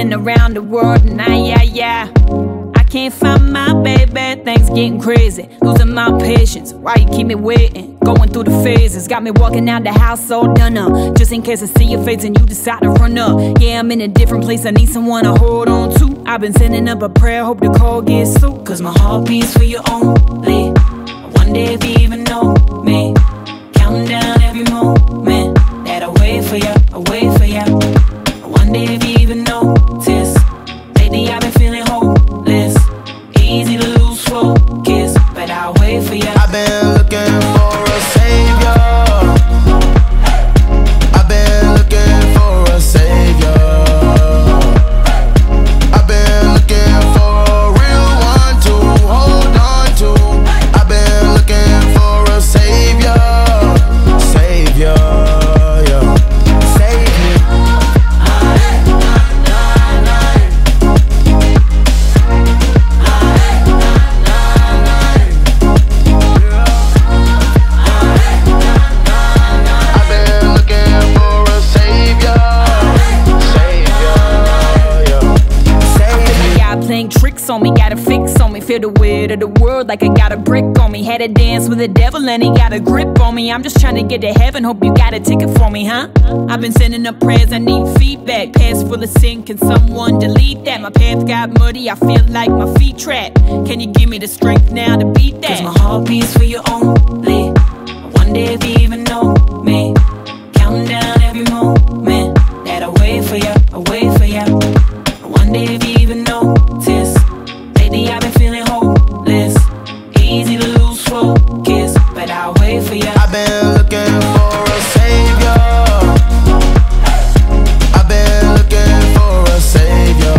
been around the world and I can't find my baby, things getting crazy. Losing my patience, why you keep me waiting? Going through the phases, got me walking out the house all done up. Just in case I see your face and you decide to run up. Yeah, I'm in a different place, I need someone to hold on to. I've been sending up a prayer, hope the call gets through. Cause my heart beats for you only. I wonder if you even know me. Counting down every moment that I wait for you, I wait for you. I wonder if you even notice. Lately I've been feeling hopeless. Easy to lose focus, but I'll wait for you. I've been looking for a savior. I've been looking for a savior. I've been looking for a real one to hold on to. I've been looking for a savior. Savior, yeah. Save me. Tricks on me, got a fix on me. Feel the weight of the world like I got a brick on me. Had to dance with the devil and he got a grip on me. I'm just trying to get to heaven, hope you got a ticket for me, huh? I've been sending up prayers, I need feedback. Past full of sin, can someone delete that? My path got muddy, I feel like my feet trapped. Can you give me the strength now to beat that? Cause my heart beats for you only. I wonder if you even know me. Counting down every moment that I wait for you, I wait for you. I wonder if you even notice. Lately I've been feeling hopeless. Easy to lose focus, but I'll wait for you. I've been looking for a savior. I've been looking for a savior.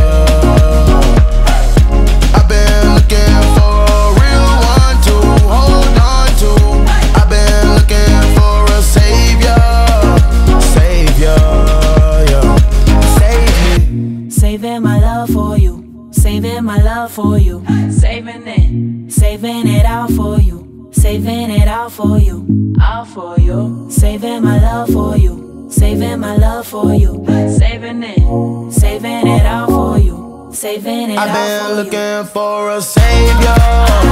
I've been looking for a real one to hold on to. I've been looking for a savior. Savior, yeah. Save me. Saving my love for you, saving my love for you, saving it all for you, saving it all for you, all for you, saving my love for you, saving my love for you, saving it all for you, saving it all for you. I've been looking for a savior.